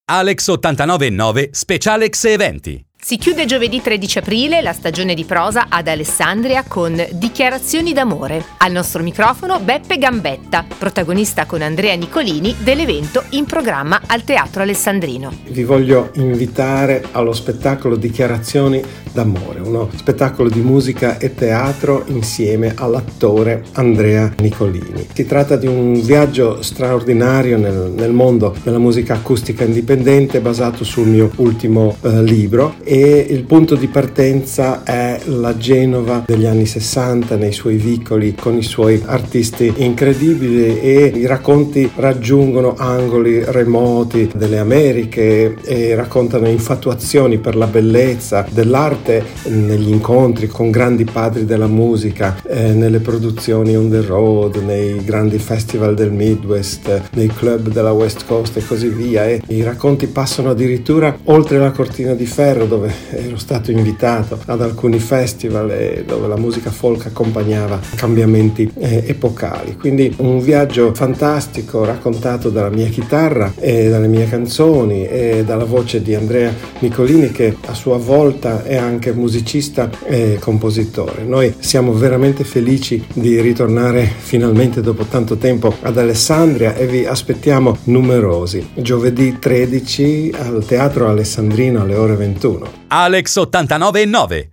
Alex 89.9 Specialex Eventi. Si chiude giovedì 13 aprile la stagione di prosa ad Alessandria con Dichiarazioni d'amore. Al nostro microfono Beppe Gambetta, protagonista con Andrea Nicolini dell'evento in programma al Teatro Alessandrino. Vi voglio invitare allo spettacolo Dichiarazioni d'amore, uno spettacolo di musica e teatro insieme all'attore Andrea Nicolini. Si tratta di un viaggio straordinario nel mondo della musica acustica indipendente basato sul mio ultimo libro, e il punto di partenza è la Genova degli anni 60 nei suoi vicoli con i suoi artisti incredibili, e i racconti raggiungono angoli remoti delle Americhe e raccontano infatuazioni per la bellezza dell'arte negli incontri con grandi padri della musica, nelle produzioni on the road, nei grandi festival del Midwest, nei club della West Coast e così via. E i racconti passano addirittura oltre la cortina di ferro, dove ero stato invitato ad alcuni festival e dove la musica folk accompagnava cambiamenti epocali. Quindi un viaggio fantastico raccontato dalla mia chitarra e dalle mie canzoni e dalla voce di Andrea Nicolini, che a sua volta è anche musicista e compositore. Noi siamo veramente felici di ritornare finalmente dopo tanto tempo ad Alessandria e vi aspettiamo numerosi. Giovedì 13 al Teatro Alessandrino alle ore 21. Alex 89.9